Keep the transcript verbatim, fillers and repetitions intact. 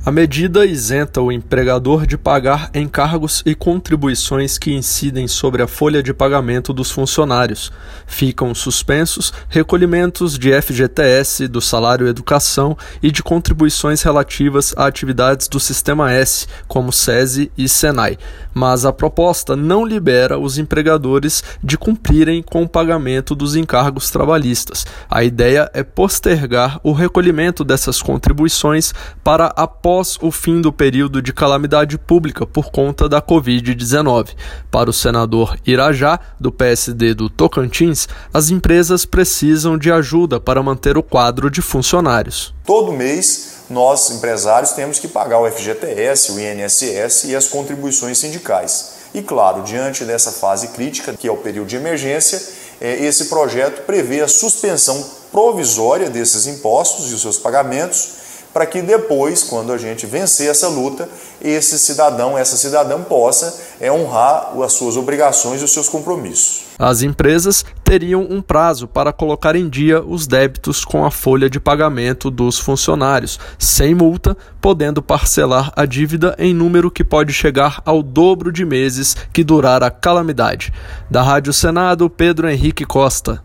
A medida isenta o empregador de pagar encargos e contribuições que incidem sobre a folha de pagamento dos funcionários. Ficam suspensos recolhimentos de F G T S, do salário educação e de contribuições relativas a atividades do Sistema S, como SESI e SENAI. Mas a proposta não libera os empregadores de cumprirem com o pagamento dos encargos trabalhistas. A ideia é postergar o recolhimento dessas contribuições para após após o fim do período de calamidade pública por conta da covid dezenove. Para o senador Irajá, do P S D do Tocantins, as empresas precisam de ajuda para manter o quadro de funcionários. Todo mês, nós, empresários, temos que pagar o F G T S, o I N S S e as contribuições sindicais. E, claro, diante dessa fase crítica, que é o período de emergência, esse projeto prevê a suspensão provisória desses impostos e os seus pagamentos, para que depois, quando a gente vencer essa luta, esse cidadão, essa cidadã possa é, honrar as suas obrigações e os seus compromissos. As empresas teriam um prazo para colocar em dia os débitos com a folha de pagamento dos funcionários, sem multa, podendo parcelar a dívida em número que pode chegar ao dobro de meses que durar a calamidade. Da Rádio Senado, Pedro Henrique Costa.